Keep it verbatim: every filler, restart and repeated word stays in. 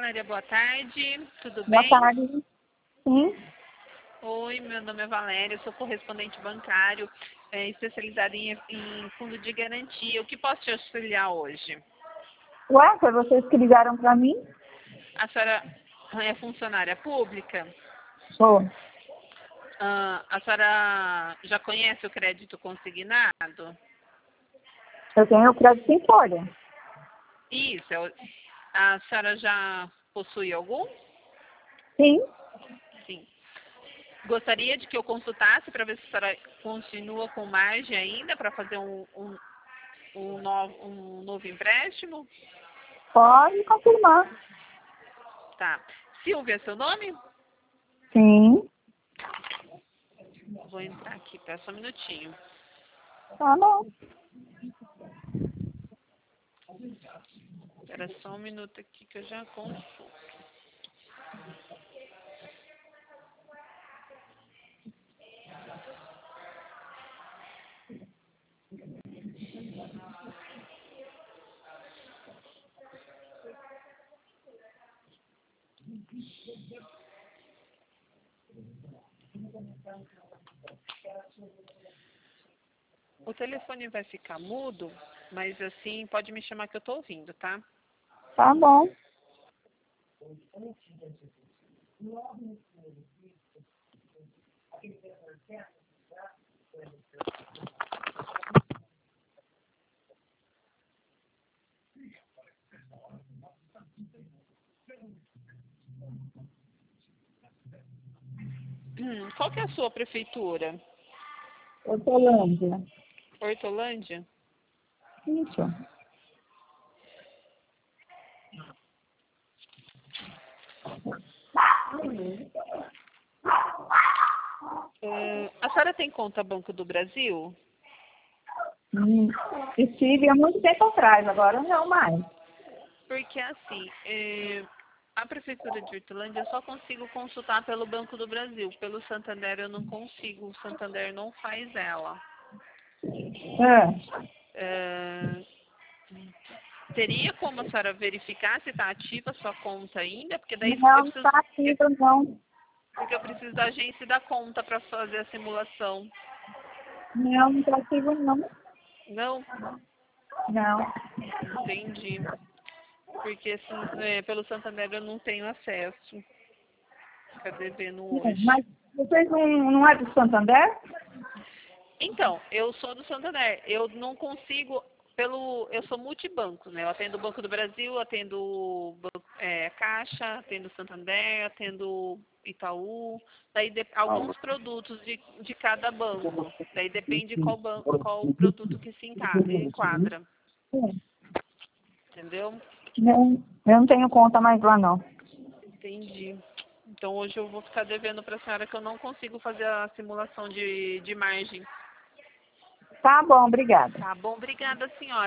Valéria, boa tarde. Tudo Boa bem? tarde. Sim. Oi, meu nome é Valéria, eu sou correspondente bancário, é, especializada em, em fundo de garantia. O que posso te auxiliar hoje? Ué, foi vocês que ligaram para mim? A senhora é funcionária pública? Sou. Ah, a senhora já conhece o crédito consignado? Eu tenho crédito em folha. Isso. é o- A senhora já possui algum? Sim. Sim. Gostaria de que eu consultasse para ver se a senhora continua com margem ainda para fazer um, um, um, novo, um novo empréstimo? Pode confirmar. Tá. Silvia, seu nome? Sim. Vou entrar aqui, pera só um minutinho. Tá bom. Espera só um minuto aqui que eu já consulto. O telefone vai ficar mudo, mas assim, pode me chamar que eu tô ouvindo, tá? Tá bom. Hum, qual que é a sua prefeitura? Hortolândia. Hortolândia? Isso. Hum, a senhora tem conta Banco do Brasil? Hum. Estive há muito tempo atrás, agora não mais. Porque assim, eh, a prefeitura de Hortolândia eu só consigo consultar pelo Banco do Brasil. Pelo Santander eu não consigo, o Santander não faz ela. É. Eh, teria como a senhora verificar se está ativa a sua conta ainda? Porque daí Não, eu não preciso, está ativa, não. porque eu preciso da agência da conta para fazer a simulação. Não, não está ativa, não. Não? Não. Entendi. Porque assim, é, pelo Santander eu não tenho acesso. Fica devendo hoje. Mas vocês não, não é do Santander? Então, eu sou do Santander. Eu não consigo, pelo. Eu sou multibanco, né? Eu atendo o Banco do Brasil, atendo o Ban- é, Caixa, atendo o Santander, atendo Itaú. Daí de- alguns produtos de, de cada banco. Daí depende qual banco, qual produto que se enca- enquadra. Entendeu? Não, eu não tenho conta mais lá, não. Entendi. Então hoje eu vou ficar devendo para a senhora que eu não consigo fazer a simulação de, de margem. Tá bom, obrigada. Tá bom? Obrigada, senhora.